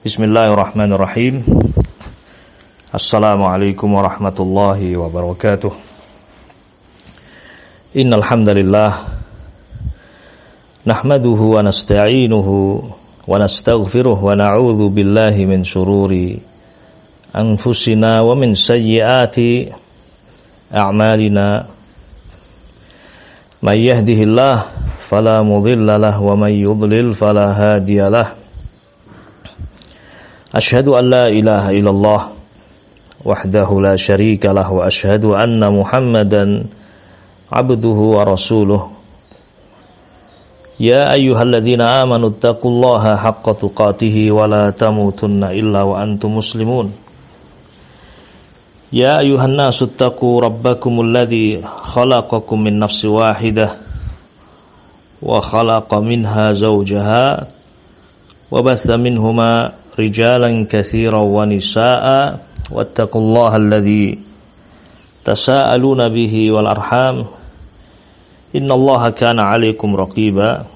Bismillahirrahmanirrahim. Assalamualaikum warahmatullahi wabarakatuh. Innal hamdalillah nahmaduhu wa nasta'inuhu wa nastaghfiruh wa na'udzu billahi min shururi anfusina wa min sayyiati a'malina. May yahdihillah fala mudilla lahu wa may yudlil fala hadiya lahu. Asyhadu an la ilaha illallah wahdahu la syarika lahu wa asyhadu anna Muhammadan abduhu wa rasuluh. Ya ayyuhalladzina amanu taqullaha haqqa tuqatih wa la tamutunna illa wa antum muslimun. Ya ayyuhan nasu taqu rabbakumul ladzi khalaqakum min nafsin wahidah wa khalaqa minha zawjaha wa batha minhuma rijalan katsiran wa nisaa'a wattaqullaha alladzi tasaaluna bihi wal arham innallaha kana 'alaikum raqiba.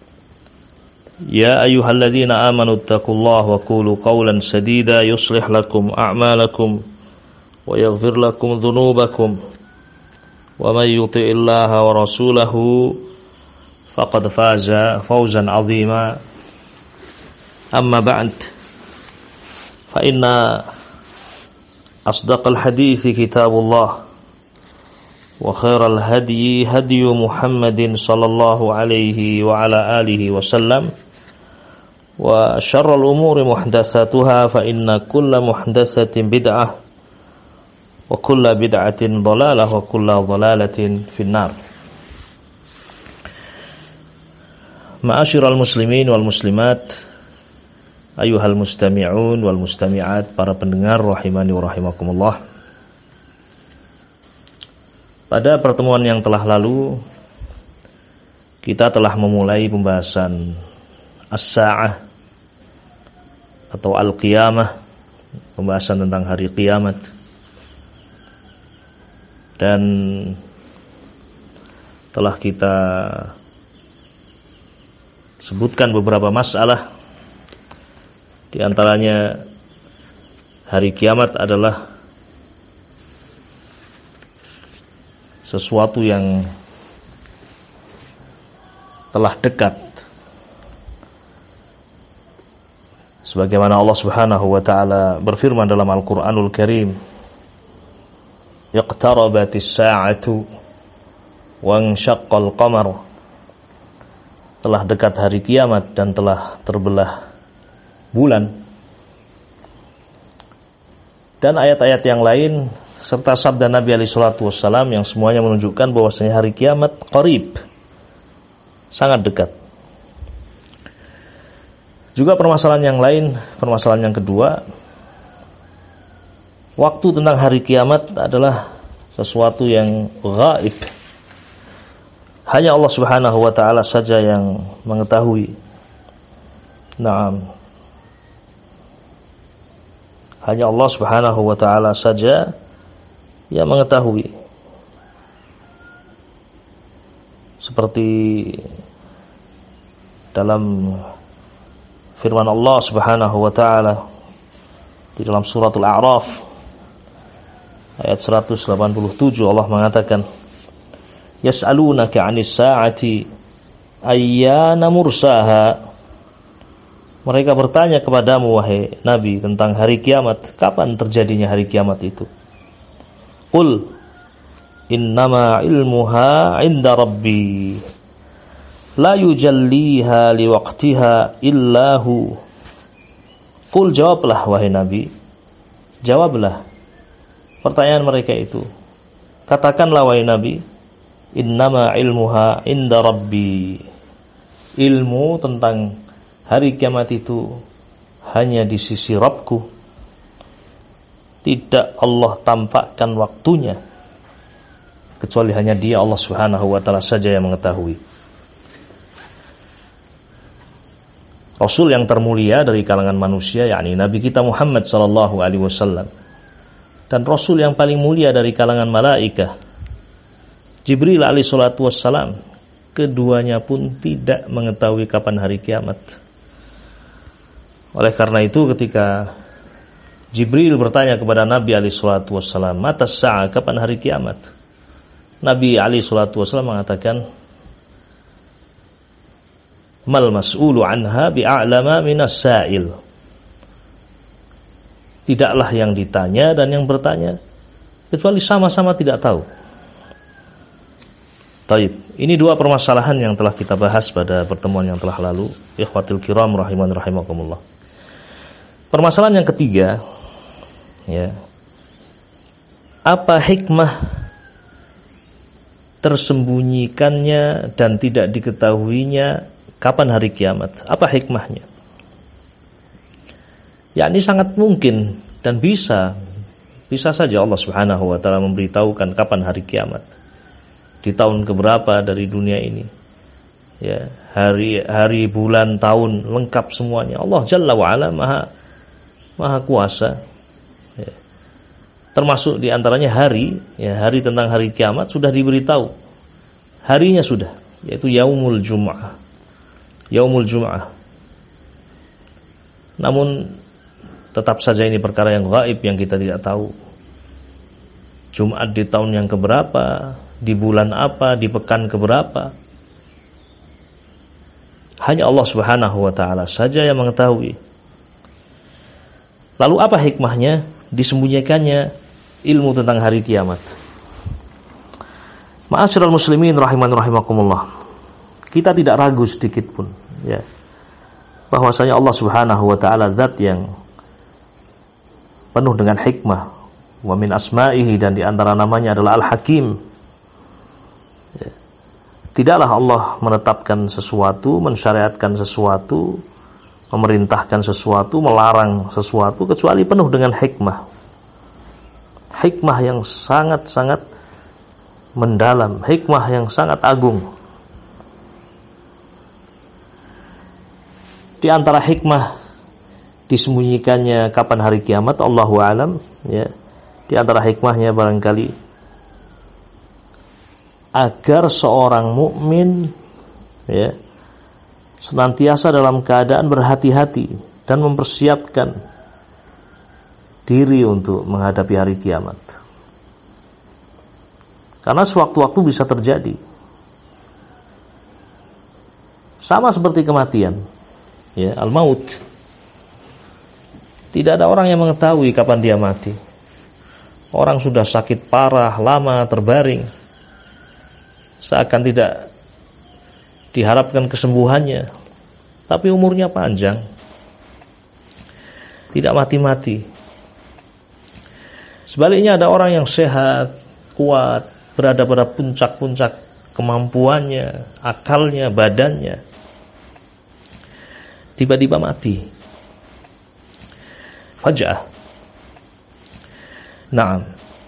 Ya ayyuhalladzina amanu taqullaha wa qulu qawlan sadida yuslih lakum a'malakum wa yaghfir lakum dhunubakum wa may yuti'illaha wa rasulahu faqad faza fawzan 'azima. Amma ba'd. Fa inna asdaqal hadithi kitabullah wa khairal hadyi hadyu Muhammadin sallallahu alaihi wa ala alihi wa sallam wa syarrul umuri muhdatsatuha fa inna kulla muhdatsatin bid'ah wa kulla bid'atin dhalalah wa kulla dhalalatin finnar. Ma'asyiral muslimin wal muslimat, ayyuhal mustami'un wal mustami'at, para pendengar rahimani wa rahimakumullah. Pada pertemuan yang telah lalu kita telah memulai pembahasan as-sa'ah atau al-qiyamah, pembahasan tentang hari kiamat, dan telah kita sebutkan beberapa masalah. Di antaranya hari kiamat adalah sesuatu yang telah dekat, sebagaimana Allah Subhanahu wa taala berfirman dalam Al-Qur'anul Karim, iqtarabatis sa'atu wa insyaqqal qamar. Telah dekat hari kiamat dan telah terbelah bulan. Dan ayat-ayat yang lain serta sabda Nabi alaihi salatu wassalam yang semuanya menunjukkan bahwasanya hari kiamat qarib, sangat dekat. Juga permasalahan yang lain, permasalahan yang kedua, waktu tentang hari kiamat adalah sesuatu yang gaib. Hanya Allah Subhanahu wa taala saja yang mengetahui. Naam. Hanya Allah Subhanahu wa taala saja yang mengetahui. Seperti dalam firman Allah Subhanahu wa taala di dalam suratul A'raf ayat 187, Allah mengatakan, yas'alunaka 'anis sa'ati ayyana mursaha. Mereka bertanya kepadamu wahai Nabi tentang hari kiamat, kapan terjadinya hari kiamat itu? Qul innama ilmuha 'inda rabbi la yujalliha liwaqtiha illahu. Qul, jawablah wahai Nabi, jawablah pertanyaan mereka itu. Katakanlah wahai Nabi, innama ilmuha 'inda rabbi. Ilmu tentang hari kiamat itu hanya di sisi Rabbku. Tidak Allah tampakkan waktunya, kecuali hanya Dia, Allah Subhanahu wa taala saja yang mengetahui. Rasul yang termulia dari kalangan manusia, yakni Nabi kita Muhammad sallallahu alaihi wasallam, dan Rasul yang paling mulia dari kalangan malaikah, Jibril alaihi salatu wassalam, keduanya pun tidak mengetahui kapan hari kiamat. Oleh karena itu ketika Jibril bertanya kepada Nabi alaihi salatu wassalam, "Mata as-sa'ah?" Kapan hari kiamat? Nabi alaihi salatu wassalam mengatakan, "Mal mas'ulu anha bi'a'lama minas sa'il." Tidaklah yang ditanya dan yang bertanya kecuali sama-sama tidak tahu. Taib. Ini dua permasalahan yang telah kita bahas pada pertemuan yang telah lalu. Ikhwatul kiram rahiman rahimakumullah. Permasalahan yang ketiga, ya. Apa hikmah tersembunyikannya dan tidak diketahuinya kapan hari kiamat? Apa hikmahnya? Ya, ini sangat mungkin dan bisa saja Allah Subhanahu wa taala memberitahukan kapan hari kiamat. Di tahun keberapa dari dunia ini, ya, hari bulan tahun lengkap semuanya. Allah Jalla wa Ala maha kuasa, ya. Termasuk diantaranya hari, ya, hari tentang hari kiamat sudah diberitahu, harinya sudah, yaitu Yaumul Jum'ah. Namun tetap saja ini perkara yang gaib yang kita tidak tahu. Jumat di tahun yang keberapa, di bulan apa, di pekan keberapa, hanya Allah Subhanahu wa taala saja yang mengetahui. Lalu apa hikmahnya disembunyikannya ilmu tentang hari kiamat? Ma'asyiral muslimin rahiman rahimakumullah. Kita tidak ragu sedikit pun, ya, bahwasanya Allah Subhanahu wa taala zat yang penuh dengan hikmah. Wa min asma'ihi, dan di antara namanya adalah Al-Hakim. Ya. Tidaklah Allah menetapkan sesuatu, mensyariatkan sesuatu, memerintahkan sesuatu, melarang sesuatu kecuali penuh dengan hikmah. Hikmah yang sangat-sangat mendalam, hikmah yang sangat agung. Di antara hikmah disembunyikannya kapan hari kiamat, Allahu a'lam, ya. Di antara hikmahnya barangkali agar seorang mukmin, ya, senantiasa dalam keadaan berhati-hati dan mempersiapkan diri untuk menghadapi hari kiamat. Karena sewaktu-waktu bisa terjadi. Sama seperti kematian, ya, al-maut. Tidak ada orang yang mengetahui kapan dia mati. Orang sudah sakit parah, lama terbaring, seakan tidak diharapkan kesembuhannya, tapi umurnya panjang, tidak mati-mati. Sebaliknya ada orang yang sehat, kuat, berada pada puncak-puncak kemampuannya, akalnya, badannya, tiba-tiba mati. Faja'ah. Nah,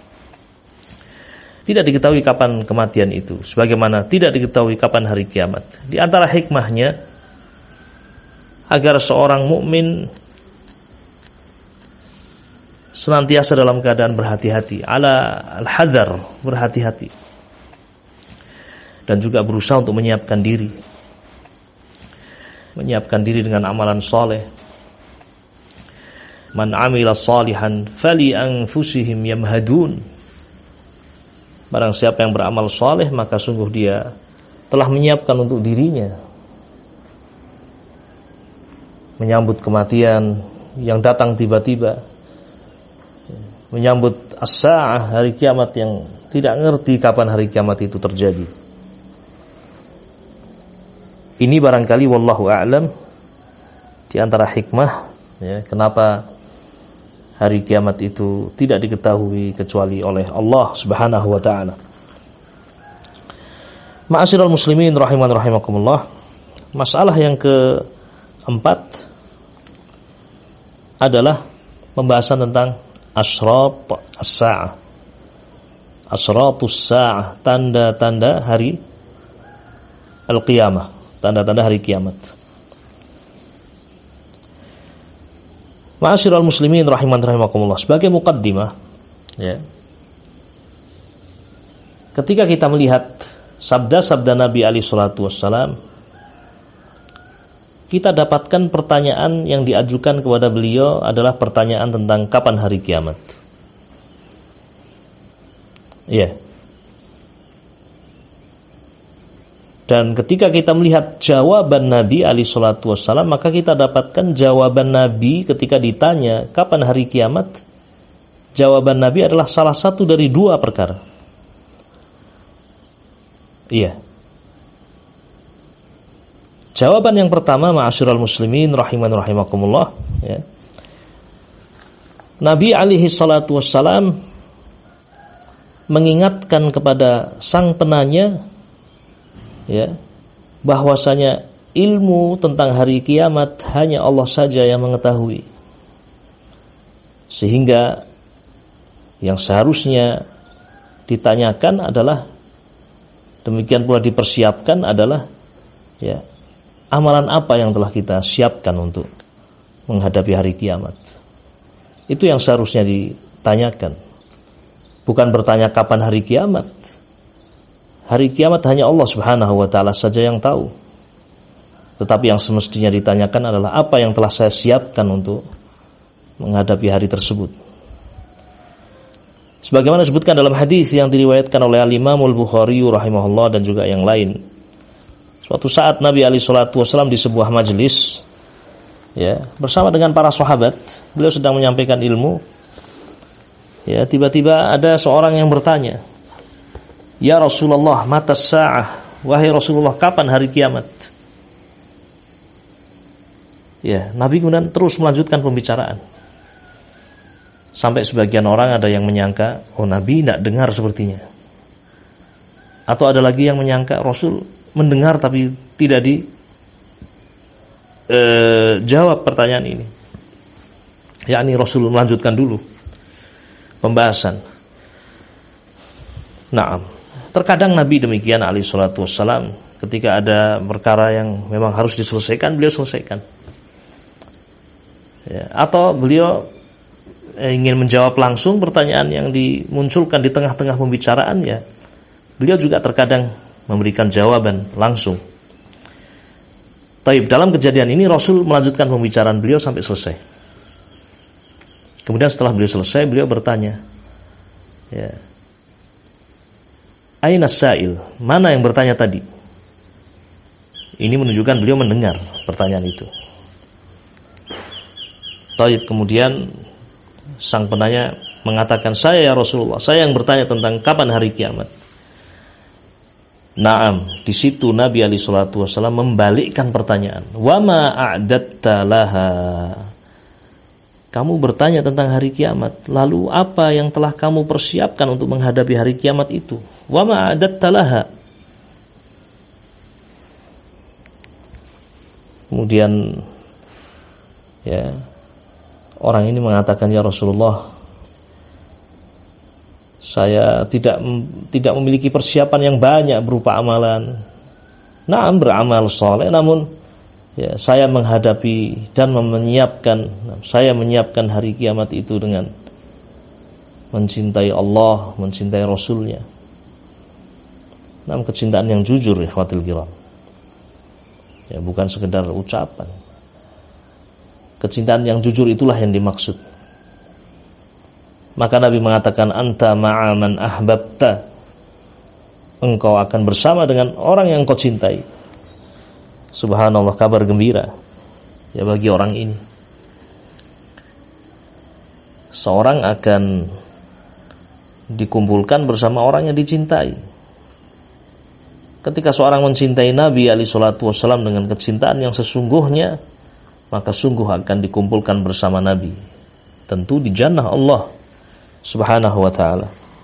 tidak diketahui kapan kematian itu, sebagaimana tidak diketahui kapan hari kiamat. Di antara hikmahnya agar seorang mukmin senantiasa dalam keadaan berhati-hati, ala al-hadar, berhati-hati, dan juga berusaha untuk menyiapkan diri dengan amalan soleh. Man amila salihan fali anfusihim yamhadun. Barang siapa yang beramal saleh, maka sungguh dia telah menyiapkan untuk dirinya menyambut kematian yang datang tiba-tiba, menyambut as-sa'ah, hari kiamat yang tidak ngerti kapan hari kiamat itu terjadi. Ini barangkali wallahu a'lam di antara hikmah, ya, kenapa hari kiamat itu tidak diketahui kecuali oleh Allah Subhanahu wa taala. Ma'asyiral muslimin rahiman rahimakumullah. Masalah yang keempat adalah pembahasan tentang asyrat as-sa'ah. Asyratus sa'ah, tanda-tanda hari al-qiyamah, tanda-tanda hari kiamat. Ma'asyiral muslimin rahiman rahimakumullah, sebagai muqaddimah, ya, ketika kita melihat sabda-sabda Nabi alaihi salatu wassalam kita dapatkan pertanyaan yang diajukan kepada beliau adalah pertanyaan tentang kapan hari kiamat. Iya. Dan ketika kita melihat jawaban Nabi alaihi salatu wassalam, maka kita dapatkan jawaban Nabi ketika ditanya kapan hari kiamat. Jawaban Nabi adalah salah satu dari dua perkara. Iya. Jawaban yang pertama, ma'asyiral muslimin rahiman rahimakumullah, ya. Nabi alaihi salatu wassalam mengingatkan kepada sang penanya, ya, bahwasanya ilmu tentang hari kiamat hanya Allah saja yang mengetahui. Sehingga yang seharusnya ditanyakan adalah, demikian pula dipersiapkan adalah, ya, amalan apa yang telah kita siapkan untuk menghadapi hari kiamat. Itu yang seharusnya ditanyakan. Bukan bertanya kapan hari kiamat. Hari kiamat hanya Allah subhanahu wa ta'ala saja yang tahu. Tetapi yang semestinya ditanyakan adalah apa yang telah saya siapkan untuk menghadapi hari tersebut. Sebagaimana disebutkan dalam hadis yang diriwayatkan oleh Al-Imam Al-Bukhari rahimahullah dan juga yang lain. Suatu saat Nabi alaihi salatu wasallam di sebuah majelis, ya, bersama dengan para sahabat, beliau sedang menyampaikan ilmu. Ya, tiba-tiba ada seorang yang bertanya, "Ya Rasulullah, mata sa'ah?" Wahai Rasulullah, kapan hari kiamat? Ya, Nabi kemudian terus melanjutkan pembicaraan. Sampai sebagian orang ada yang menyangka, oh Nabi tidak dengar sepertinya. Atau ada lagi yang menyangka Rasul mendengar tapi tidak jawab pertanyaan ini. Yakni Rasul melanjutkan dulu pembahasan. Naam. Terkadang Nabi demikian alaihi salatu wassalam, ketika ada perkara yang memang harus diselesaikan, beliau selesaikan. Ya, atau beliau ingin menjawab langsung pertanyaan yang dimunculkan di tengah-tengah pembicaraan, ya, beliau juga terkadang memberikan jawaban langsung. Taib, dalam kejadian ini Rasul melanjutkan pembicaraan beliau sampai selesai. Kemudian setelah beliau selesai, beliau bertanya, ya, aina sa'il? Mana yang bertanya tadi? Ini menunjukkan beliau mendengar pertanyaan itu. Taib, kemudian sang penanya mengatakan, saya ya Rasulullah, saya yang bertanya tentang kapan hari kiamat. Naam, di situ Nabi alaihi salatu wasallam membalikkan pertanyaan. Wa ma a'datta laha? Kamu bertanya tentang hari kiamat, lalu apa yang telah kamu persiapkan untuk menghadapi hari kiamat itu? Wa ma a'datta laha? Kemudian, ya, orang ini mengatakan, ya Rasulullah, saya tidak memiliki persiapan yang banyak berupa amalan. Naam, beramal saleh, namun ya, saya menghadapi dan menyiapkan hari kiamat itu dengan mencintai Allah, mencintai Rasulnya. Naam, kecintaan yang jujur, ikhwatul kiram. Ya, bukan sekedar ucapan. Kecintaan yang jujur itulah yang dimaksud. Maka Nabi mengatakan, anta ma'a man ahbabta. Engkau akan bersama dengan orang yang kau cintai. Subhanallah, kabar gembira ya bagi orang ini. Seorang akan dikumpulkan bersama orang yang dicintai. Ketika seorang mencintai Nabi alaihi salatu wassalam dengan kecintaan yang sesungguhnya, maka sungguh akan dikumpulkan bersama Nabi, tentu di jannah Allah subhanahu wa ta'ala.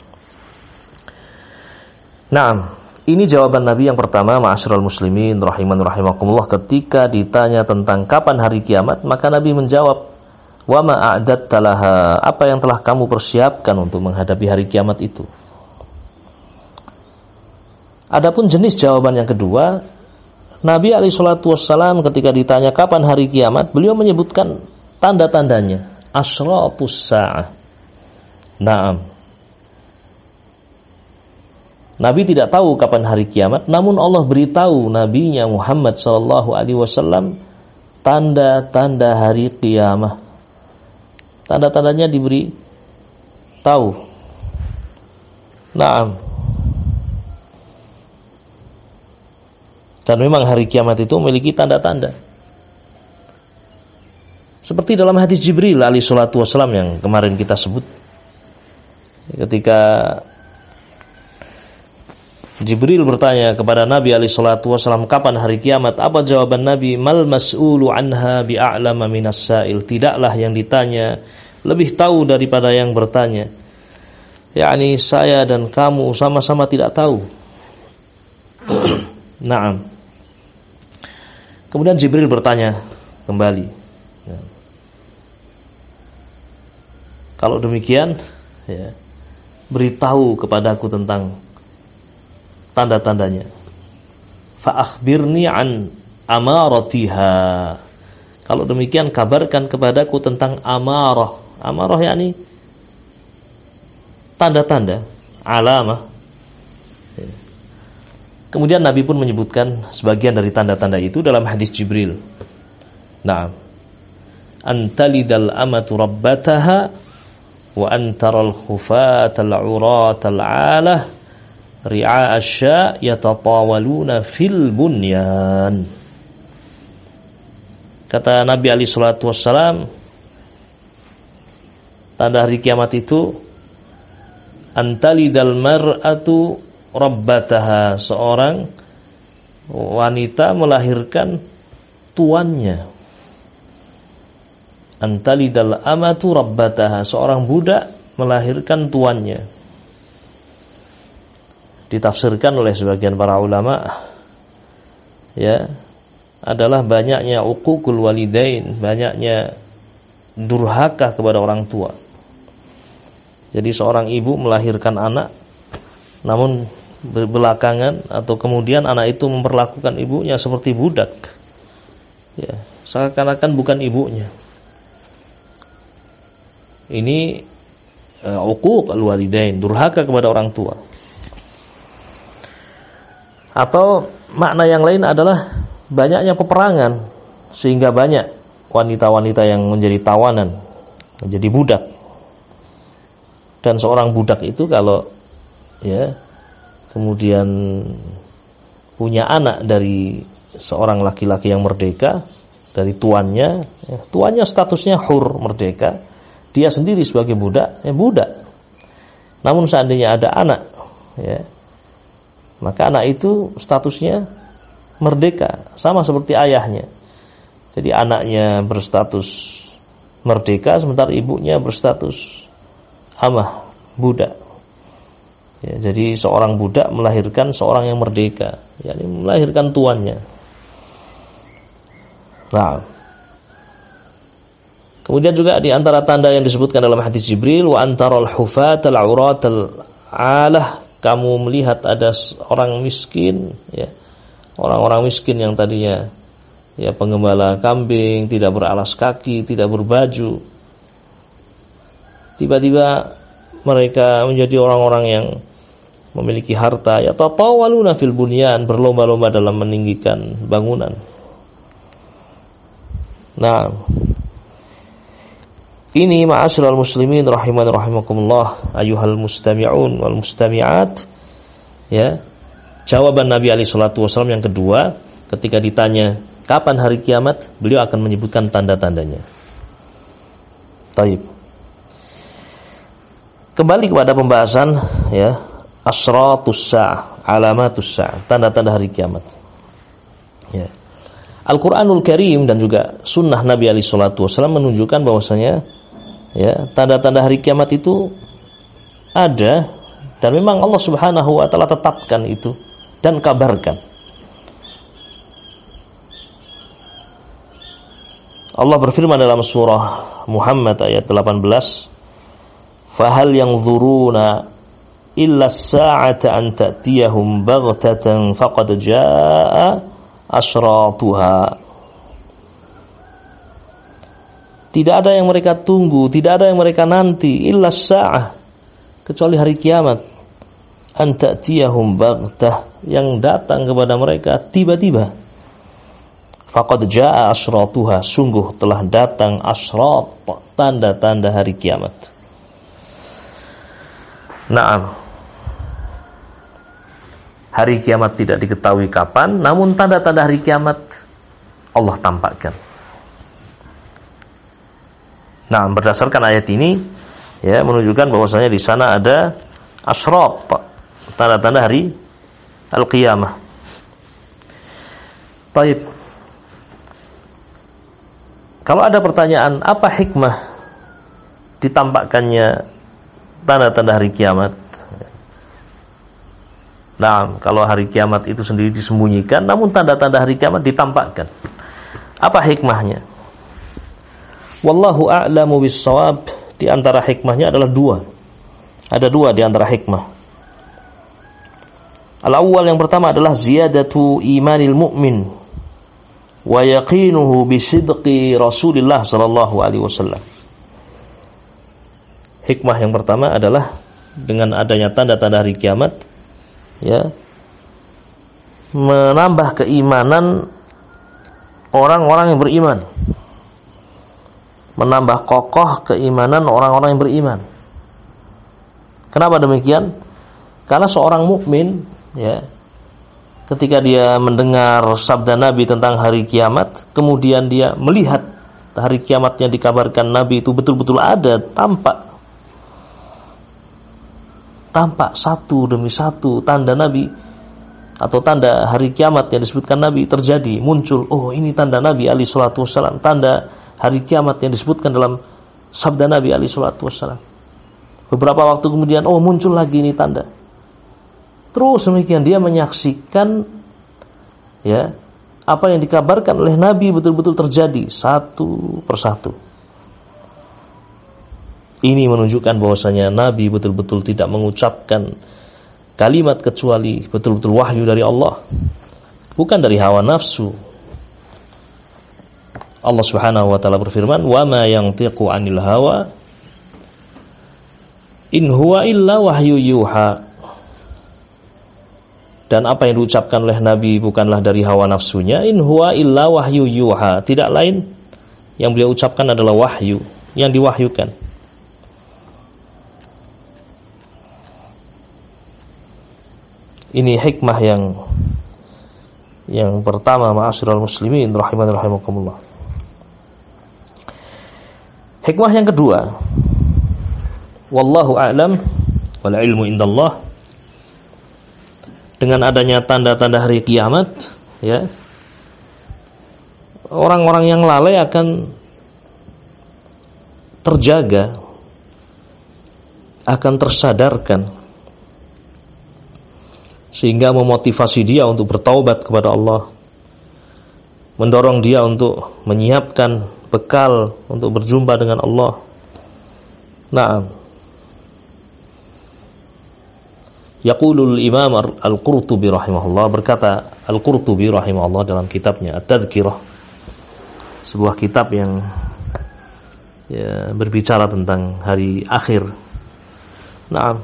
Naam, ini jawaban Nabi yang pertama, ma'asyiral muslimin rahiman rahimakumullah, ketika ditanya tentang kapan hari kiamat, maka Nabi menjawab, wa ma a'datta laha? Apa yang telah kamu persiapkan untuk menghadapi hari kiamat itu? Adapun jenis jawaban yang kedua, Nabi alaihi salatu wassalam ketika ditanya kapan hari kiamat, beliau menyebutkan tanda-tandanya, asyratus sa'ah. Naam. Nabi tidak tahu kapan hari kiamat, namun Allah beritahu nabinya Muhammad sallallahu alaihi wasallam tanda-tanda hari kiamah. Tanda-tandanya diberi tahu. Naam. Dan memang hari kiamat itu memiliki tanda-tanda. Seperti dalam hadis Jibril alaihi salatu wasallam yang kemarin kita sebut. Ketika Jibril bertanya kepada Nabi alaihi salatu wasallam, kapan hari kiamat? Apa jawaban Nabi? Mal mas'ulu anha bi'a'lama minas sa'il. Tidaklah yang ditanya lebih tahu daripada yang bertanya. Yakni saya dan kamu sama-sama tidak tahu. Naam. Kemudian Jibril bertanya kembali. Ya. Kalau demikian, ya, beritahu kepadaku tentang tanda-tandanya. Fa akhbirni an amaratiha. Kalau demikian kabarkan kepadaku tentang amarah. Amarah yakni tanda-tanda, alamah. Ya. Kemudian Nabi pun menyebutkan sebagian dari tanda-tanda itu dalam hadis Jibril. Naam. Antalidal amatu rabbataha wa antaral khufatal uratal alah ri'a asya yatatawaluna fil bunyan. Kata Nabi alaihi salatu wassalam, tanda hari kiamat itu antalidal mar'atu rabbataha, seorang wanita melahirkan tuannya. Antalidal amatu rabbataha, seorang budak melahirkan tuannya. Ditafsirkan oleh sebagian para ulama, ya, adalah banyaknya uququl walidain, banyaknya durhaka kepada orang tua. Jadi seorang ibu melahirkan anak, namun belakangan atau kemudian anak itu memperlakukan ibunya seperti budak, ya, seakan-akan bukan ibunya. Ini uquq al-walidain, durhaka kepada orang tua. Atau makna yang lain adalah banyaknya peperangan sehingga banyak wanita-wanita yang menjadi tawanan, menjadi budak. Dan seorang budak itu kalau, ya, kemudian punya anak dari seorang laki-laki yang merdeka, dari tuannya, ya, tuannya statusnya hur, merdeka, dia sendiri sebagai budak, ya budak. Namun seandainya ada anak, ya, maka anak itu statusnya merdeka, sama seperti ayahnya. Jadi anaknya berstatus merdeka, sementara ibunya berstatus amah, budak. Ya, jadi seorang budak melahirkan seorang yang merdeka, yakni melahirkan tuannya. Nah, kemudian juga di antara tanda yang disebutkan dalam hadis Jibril, wa antaral hufatal auratal alah, kamu melihat ada orang miskin, ya, orang-orang miskin yang tadinya, ya, penggembala kambing, tidak beralas kaki, tidak berbaju, tiba-tiba mereka menjadi orang-orang yang memiliki harta, ya, tatawaluna fil bunyan, berlomba-lomba dalam meninggikan bangunan. Nah, ini ma'asyiral muslimin rahiman rahimakumullah, ayyuhal mustami'un wal mustami'at, ya, jawaban Nabi alaihi salatu wasallam yang kedua ketika ditanya kapan hari kiamat, beliau akan menyebutkan tanda-tandanya. Taib. Kembali kepada pembahasan, ya, asratus sa'ah, alamatus sa'ah, tanda-tanda hari kiamat. Ya. Al-Qur'anul Karim dan juga sunnah Nabi alaihi salatu wasallam menunjukkan bahwasanya, ya, tanda-tanda hari kiamat itu ada dan memang Allah Subhanahu wa taala tetapkan itu dan kabarkan. Allah berfirman dalam surah Muhammad ayat 18, "Fahal yanzuruna illa as-sa'ata an ta'tiyahum baghtatan faqad jaa'a asyratuha." Tidak ada yang mereka tunggu, tidak ada yang mereka nanti, illa as-sa'ah, kecuali hari kiamat, an ta'tiyahum baghtah, yang datang kepada mereka tiba-tiba. Faqad jaa asyratuha, sungguh telah datang asyrat, tanda-tanda hari kiamat. Naam. Hari kiamat tidak diketahui kapan, namun tanda-tanda hari kiamat Allah tampakkan. Nah, berdasarkan ayat ini ya menunjukkan bahwasanya di sana ada asyrat, tanda-tanda hari al-qiyamah. Baik. Kalau ada pertanyaan, apa hikmah ditampakkannya tanda-tanda hari kiamat? Nah, kalau hari kiamat itu sendiri disembunyikan, namun tanda-tanda hari kiamat ditampakkan. Apa hikmahnya? Wallahu a'lamu bis-shawab. Di antara hikmahnya adalah dua. Ada dua di antara hikmah. Al-awwal, yang pertama adalah ziyadatu imanil mu'min wa yaqinuhu bisidqi Rasulillah sallallahu alaihi wasallam. Hikmah yang pertama adalah dengan adanya tanda-tanda hari kiamat ya, menambah keimanan orang-orang yang beriman, menambah kokoh keimanan orang-orang yang beriman. Kenapa demikian? Karena seorang mukmin ya, ketika dia mendengar sabda Nabi tentang hari kiamat, kemudian dia melihat hari kiamat yang dikabarkan Nabi itu betul-betul ada, tampak satu demi satu tanda Nabi atau tanda hari kiamat yang disebutkan Nabi terjadi, muncul. Oh, ini tanda Nabi alaihi salatu wassalam, tanda hari kiamat yang disebutkan dalam sabda Nabi alaihi salatu wassalam. Beberapa waktu kemudian, oh, muncul lagi ini tanda. Terus demikian dia menyaksikan ya, apa yang dikabarkan oleh Nabi betul-betul terjadi satu persatu. Ini menunjukkan bahwasanya Nabi betul-betul tidak mengucapkan kalimat kecuali betul-betul wahyu dari Allah, bukan dari hawa nafsu. Allah Subhanahu wa taala berfirman, "Wa ma yantiqu 'anil hawa in huwa illa wahyu yuha." Dan apa yang diucapkan oleh Nabi bukanlah dari hawa nafsunya, in huwa illa wahyu yuha. Tidak lain yang beliau ucapkan adalah wahyu, yang diwahyukan. Ini hikmah yang pertama, ma'asyiral muslimin rahimani rahimakumullah. Hikmah yang kedua, wallahu a'lam wal ilmu indallah. Dengan adanya tanda-tanda hari kiamat ya, orang-orang yang lalai akan terjaga, akan tersadarkan, sehingga memotivasi dia untuk bertaubat kepada Allah, mendorong dia untuk menyiapkan bekal untuk berjumpa dengan Allah. Naam. Yaqulul Imam Al-Qurtubi rahimahullah, berkata Al-Qurtubi rahimahullah dalam kitabnya At-Tadhkirah, sebuah kitab yang ya, berbicara tentang hari akhir. Naam.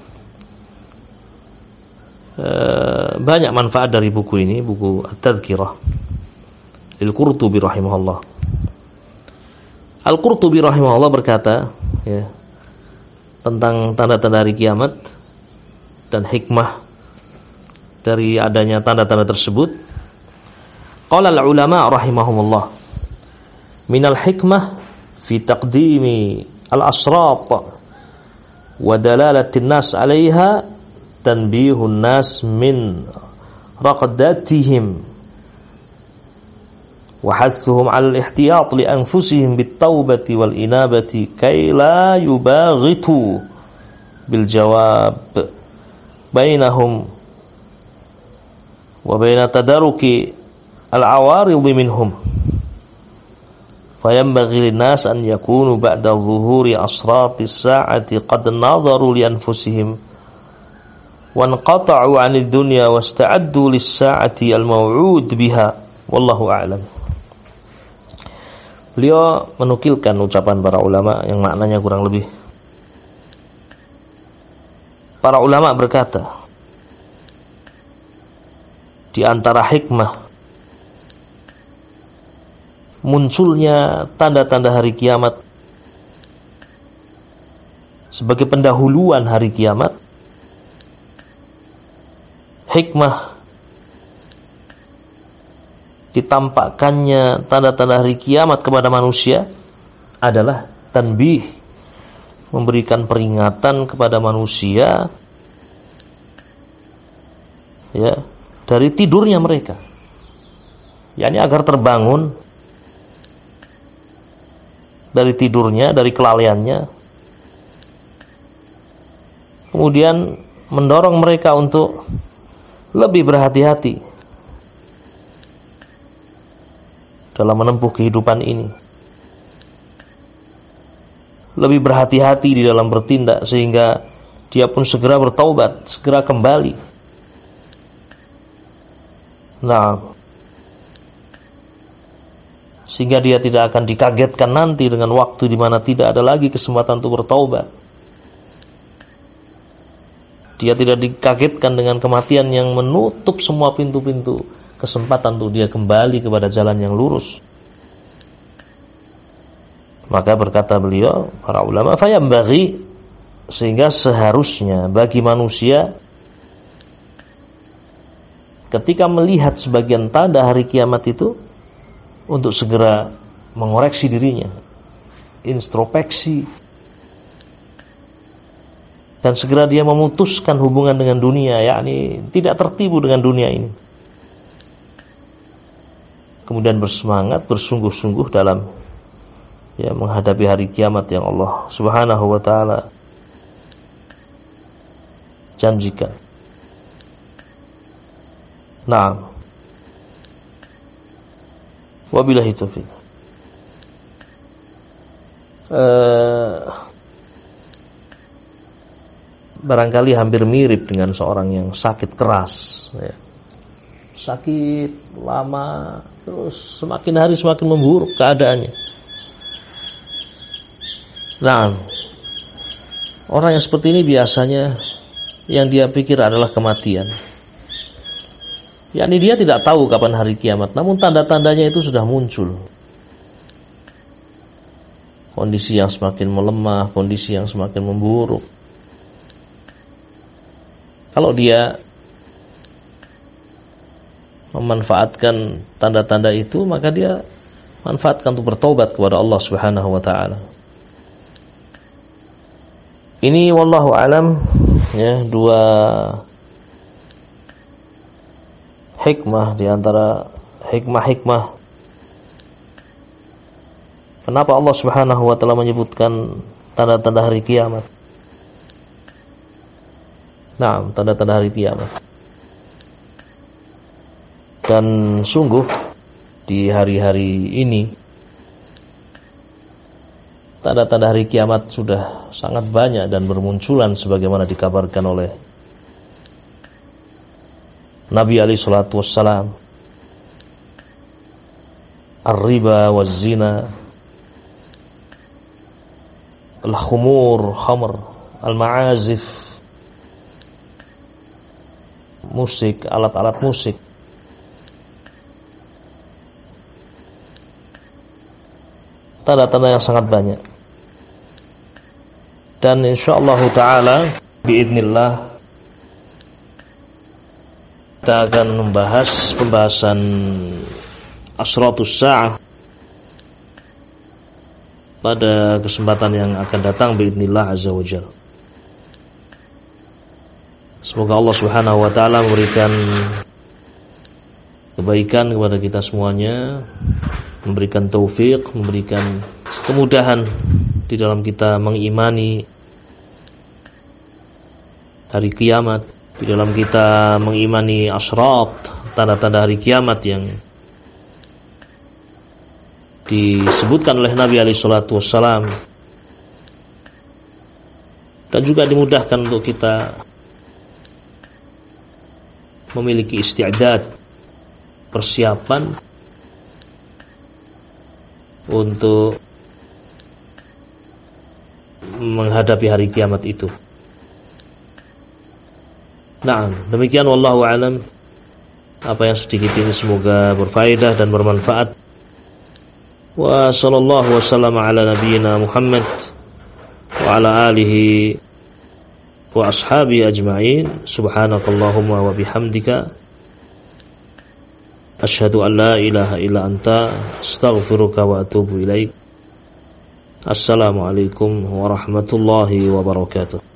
Banyak manfaat dari buku ini, buku At-Tadhkirah Al-Qurtubi rahimahullah. Al-Qurtubi rahimahullah berkata ya, tentang tanda-tanda hari kiamat dan hikmah dari adanya tanda-tanda tersebut. Qala al-ulama rahimahumullah, minal hikmah fi taqdimi al-asrat wa dalalatin nas 'alaiha tanbihun nas min raqdatihim wa hathuhum 'ala al-ihtiyat li anfusihim bit-taubati wal inabati kay la yubaghitu bil jawab bainahum wa baina tadaruki al-awarid minhum. Fayanbaghi lin-nas an yakunu ba'da dhuhuri asratis sa'ati qad nadharu li anfusihim wanqata'u 'anid dunya wasta'addu lis-sa'ati al-maw'ud biha wallahu a'lam. Beliau menukilkan ucapan para ulama yang maknanya kurang lebih. Para ulama berkata, di antara hikmah munculnya tanda-tanda hari kiamat sebagai pendahuluan hari kiamat, hikmah ditampakkannya tanda-tanda hari kiamat kepada manusia adalah tanbih, memberikan peringatan kepada manusia ya dari tidurnya mereka, yakni agar terbangun dari tidurnya, dari kelalaiannya, kemudian mendorong mereka untuk lebih berhati-hati dalam menempuh kehidupan ini, lebih berhati-hati di dalam bertindak, sehingga dia pun segera bertaubat, segera kembali. Nah, sehingga dia tidak akan dikagetkan nanti dengan waktu di mana tidak ada lagi kesempatan untuk bertaubat. Dia tidak dikagetkan dengan kematian yang menutup semua pintu-pintu kesempatan untuk dia kembali kepada jalan yang lurus. Maka berkata beliau, para ulama, fayambaghi, sehingga seharusnya bagi manusia ketika melihat sebagian tanda hari kiamat itu untuk segera mengoreksi dirinya, introspeksi, dan segera dia memutuskan hubungan dengan dunia, yakni tidak tertipu dengan dunia ini. Kemudian bersemangat, bersungguh-sungguh dalam menghadapi hari kiamat yang Allah Subhanahu wa taala janjikan. Nah, wabillahi taufiq. Barangkali hampir mirip dengan seorang yang sakit keras, ya. Sakit lama, terus semakin hari semakin memburuk keadaannya. Nah, orang yang seperti ini biasanya yang dia pikir adalah kematian. Yakni dia tidak tahu kapan hari kiamat, namun tanda-tandanya itu sudah muncul. Kondisi yang semakin melemah, kondisi yang semakin memburuk. Kalau dia memanfaatkan tanda-tanda itu, maka dia manfaatkan untuk bertaubat kepada Allah Subhanahu wa taala. Ini wallahu alam, ya, dua hikmah di antara hikmah-hikmah kenapa Allah Subhanahu wa taala menyebutkan tanda-tanda hari kiamat. Nah, tanda-tanda hari kiamat. Dan sungguh di hari-hari ini tanda-tanda hari kiamat sudah sangat banyak dan bermunculan sebagaimana dikabarkan oleh Nabi alaihi salatu wassalam. Ar-riba waz-zina, al-khumur, khamr, al-ma'azif, musik, alat-alat musik. Tanda-tanda yang sangat banyak. Dan insyaallah ta'ala biidznillah kita akan membahas pembahasan Asratus Sa'ah pada kesempatan yang akan datang biidznillah azza wa jalla. Semoga Allah Subhanahu wa taala memberikan kebaikan kepada kita semuanya, memberikan taufik, memberikan kemudahan di dalam kita mengimani hari kiamat, di dalam kita mengimani asrat, tanda-tanda hari kiamat yang disebutkan oleh Nabi alaihi salatu wassalam, dan juga dimudahkan untuk kita memiliki isti'dad, persiapan untuk menghadapi hari kiamat itu. Nah, demikian wallahu alam. Apa yang sedikit ini semoga berfaedah dan bermanfaat wa sallallahu wasallam ala nabiyyina Muhammad wa ala alihi wa ashabi ajma'in. Subhanakallahumma wa bihamdika asyhadu an la ilaha illa anta astaghfiruka wa atubu ilaik. Assalamualaikum warahmatullahi wabarakatuh.